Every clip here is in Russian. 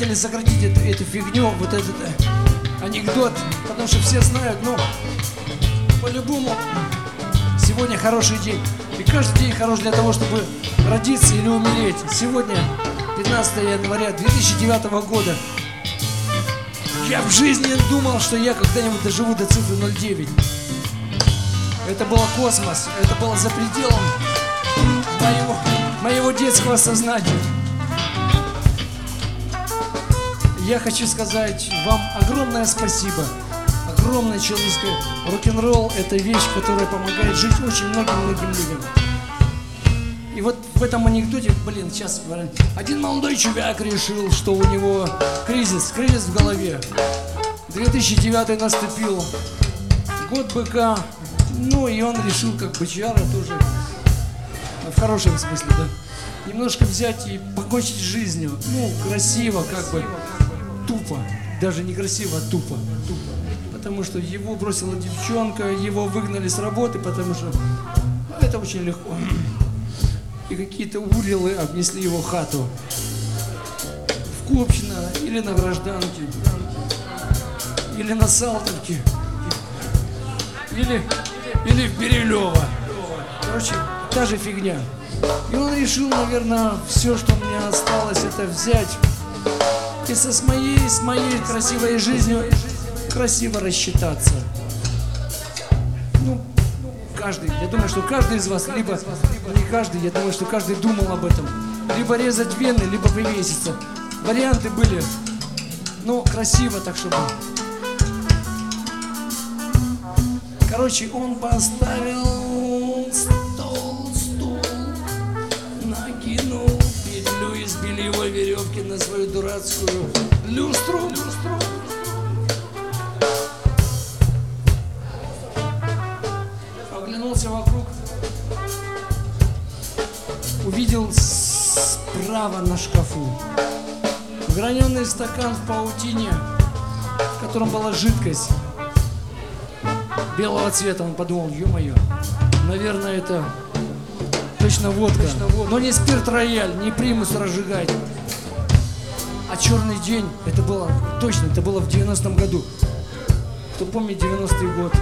хотели сократить эту фигню, вот этот анекдот, потому что все знают, ну, по-любому, сегодня хороший день. И каждый день хорош для того, чтобы родиться или умереть. Сегодня 15 января 2009 года. Я в жизни не думал, что я когда-нибудь доживу до цифры 09. Это был космос, это было за пределом моего детского сознания. Я хочу сказать вам огромное спасибо. Огромное человеческое. Рок-н-ролл — это вещь, которая помогает жить очень многим людям. И вот в этом анекдоте, блин, сейчас один молодой чувак решил, что у него кризис в голове. 2009 наступил, год быка, ну и он решил, как бычара тоже, в хорошем смысле, да, немножко взять и покончить с жизнью. Ну, красиво, как бы, тупо, даже не красиво, а тупо. Потому что его бросила девчонка, его выгнали с работы, потому что это очень легко. И какие-то урилы обнесли его хату в Купчино или на Гражданке, или на Салтовке, или в Бирюлево. Короче, та же фигня. И он решил, наверное, все, что у меня осталось, это взять и с моей красивой жизнью красиво рассчитаться. Ну, каждый, я думаю, что каждый из вас, либо не каждый, я думаю, что каждый думал об этом. Либо резать вены, либо повеситься. Варианты были, ну, красиво так, чтобы... Короче, он поставил стул, накинул петлю из бельевой веревки на свою дурацкую люстру. Оглянулся вокруг, увидел справа на шкафу граненый стакан в паутине, в котором была жидкость белого цвета. Он подумал, ё-моё, наверное, это точно водка. Но не спирт рояль, не примус разжигать, а черный день. Это было точно, это было в 90-м году. Кто помнит 90-й год?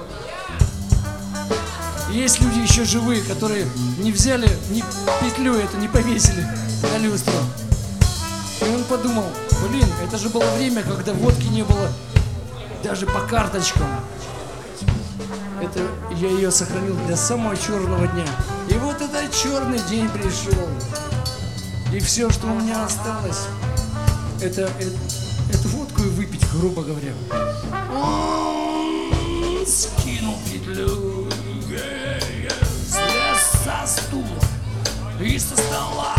Есть люди еще живые, которые не взяли, ни петлю эту не повесили на люстру. И он подумал, блин, это же было время, когда водки не было даже по карточкам. Это я ее сохранил для самого черного дня. И вот этот черный день пришел. И все, что у меня осталось, это водку и выпить, грубо говоря. Он скинул петлю, слез со стула и со стола.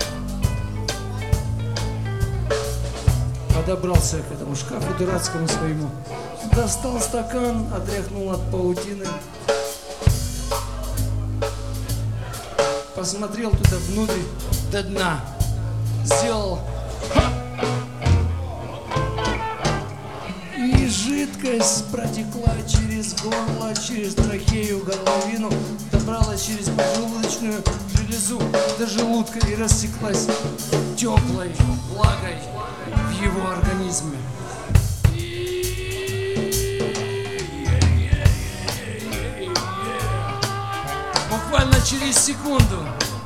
Подобрался к этому шкафу дурацкому своему. Достал стакан, отряхнул от паутины. Посмотрел туда внутрь, до дна. Сделал. И жидкость протекла через горло, через трахею, горловину, добралась через поджелудочную железу до желудка и растеклась теплой влагой в его организме. Буквально через секунду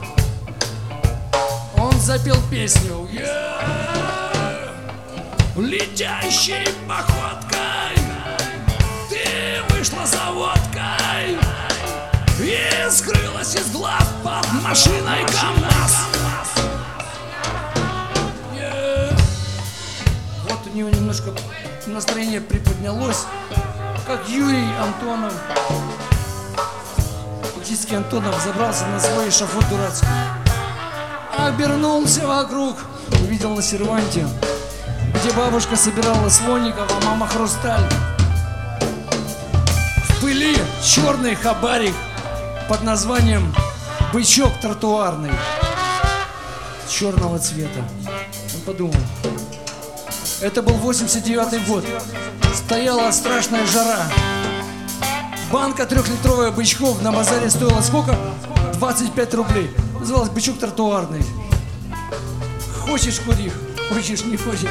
он запел песню. Летящей походкой ты вышла за водкой и скрылась из глаз под машиной КамАЗ. Вот у него немножко настроение приподнялось, как Юрий Антонов. Фактически Антонов забрался на свой эшафот дурацкий. Обернулся вокруг, увидел на серванте, где бабушка собирала слоников, а мама хрусталь. В пыли черный хабарик под названием «Бычок тротуарный» черного цвета. Он подумал, это был 89-й год, стояла страшная жара. Банка 3-литровая бычков на базаре стоила сколько? 25 рублей. Называлась «Бычок тротуарный». Хочешь — кури, Хочешь, не хочешь.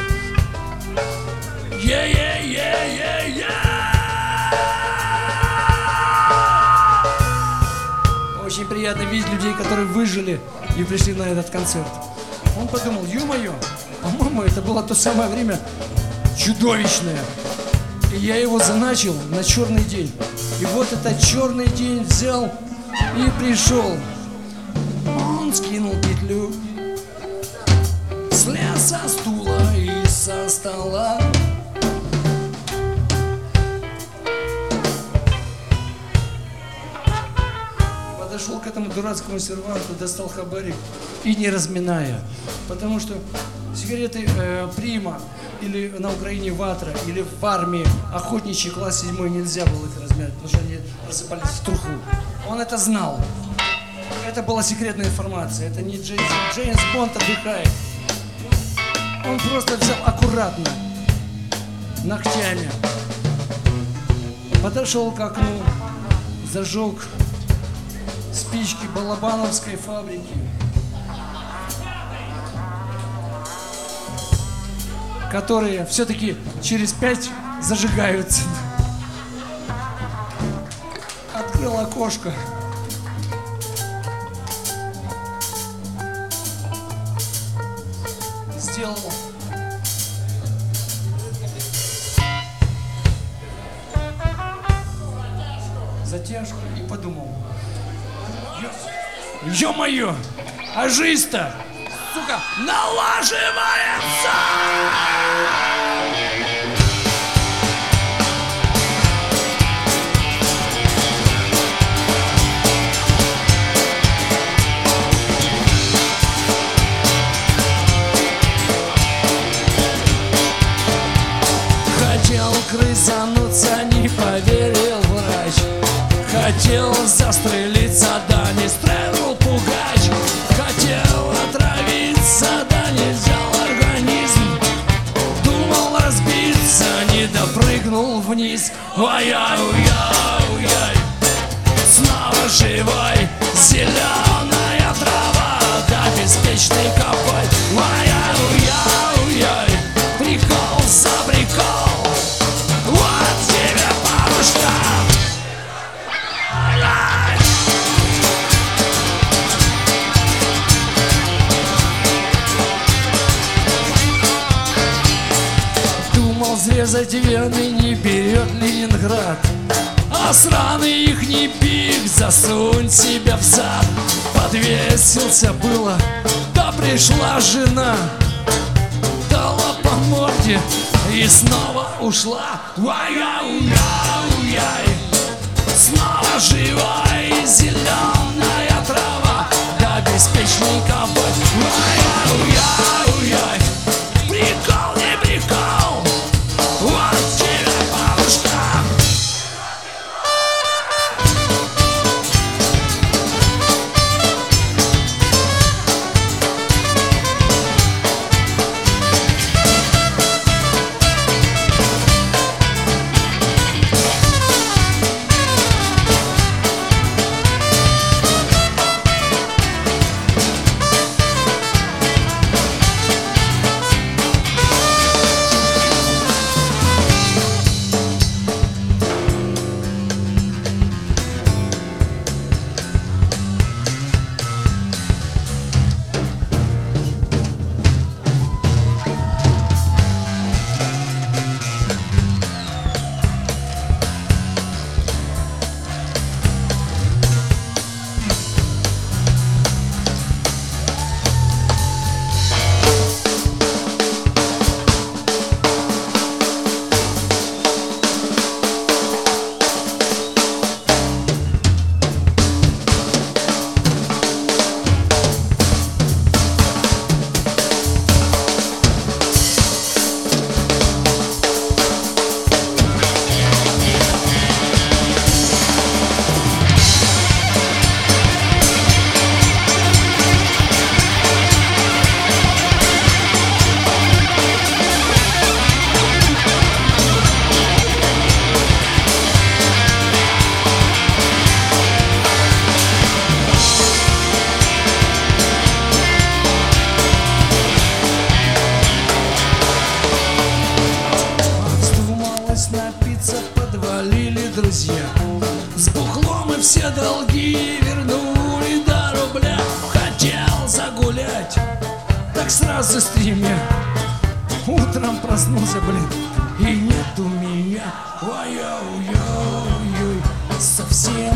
Yeah. Очень приятно видеть людей, которые выжили и пришли на этот концерт. Он подумал, ё-моё, по-моему, это было то самое время чудовищное. И я его заначил на черный день. И вот этот черный день взял и пришел. Он скинул петлю, слез со стула и со стола. Подошел к этому дурацкому серванту, достал хабарик и не разминая. Потому что сигареты Прима или на Украине Ватра, или в армии охотничий класс 7 нельзя было их размять, потому что они рассыпались в труху. Он это знал. Это была секретная информация. Это не Джеймс Бонд отдыхает. Он просто взял аккуратно, ногтями, подошел к окну, зажег спички Балабановской фабрики, которые все-таки через 5 зажигаются. Открыл окошко. Сделал затяжку и подумал: ё-моё, а жизнь-то, сука, налаживается! Хотел крысануться, не поверил врач. Хотел застрелиться, да не стрельнул пугач. Хотел отравиться, да не взял организм. Думал разбиться, не допрыгнул вниз. Ой-яй-яй-яй, снова живой, зеленая трава, да беспечный ковбой. Ой-яй-яй-яй, прикол за прикол, вот тебе бабушка. Думал срезать вены, не берет Ленинград, а сраный ихний пик засунь себя в зад. Подвесился было, да пришла жена, дала по морде и снова ушла. Ой-яй-яй-яй, снова живой, зеленая трава, да беспечный ковбой. Ой-яй-яй, прикол не прикол, вот тебе бабушка. друзья. С бухлом и все долги вернули до рубля. Хотел загулять, так сразу стример. Утром проснулся, блин, и нету меня. Ой-ой-ой-ой, совсем